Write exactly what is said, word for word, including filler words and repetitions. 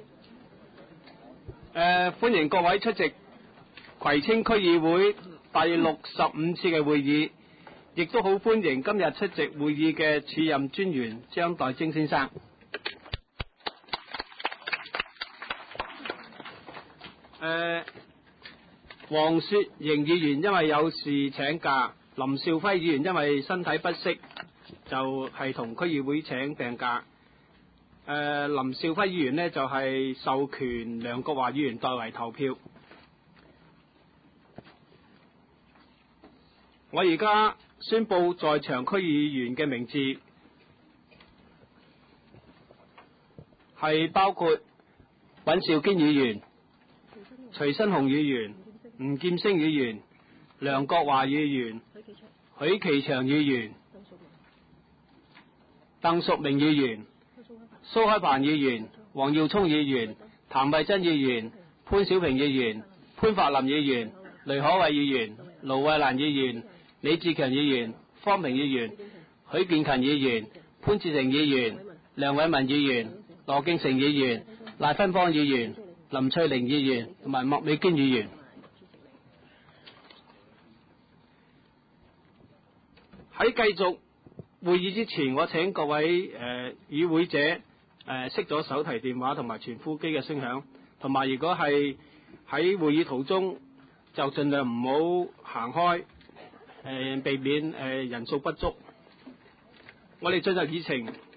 呃、歡迎各位出席葵青區議會第六十五次嘅會議，亦都好歡迎今日出席會議嘅署任專員張代晶先生。誒，黃雪瑩議員因為有事請假，林兆輝議員因為身體不適就係同區議會請病假。誒，林兆輝議員呢，就係授權梁國華議員代為投票。我而家宣布在場區議員嘅名字係包括尹兆堅議員、徐新雄議員、吳劍星議員、梁國華議員、許其祥議員、鄧淑明議員、蘇海鵬議員、黃耀聰議員、譚慧珍議員、潘小平議員、潘柏林議員、雷可偉議員、盧慧蘭議員、李志強議員、方平議員、許建勤議員、潘志成議員、梁偉文議員、羅敬成議員、賴芬芳議員、林翠玲議員同埋麥美娟議員。喺繼續會議之前，我請各位誒、呃、與會者誒熄咗手提電話同埋傳呼機嘅聲響，同埋如果係喺會議途中就盡量唔好行開，誒、呃、避免誒、呃、人數不足。我哋進入議程。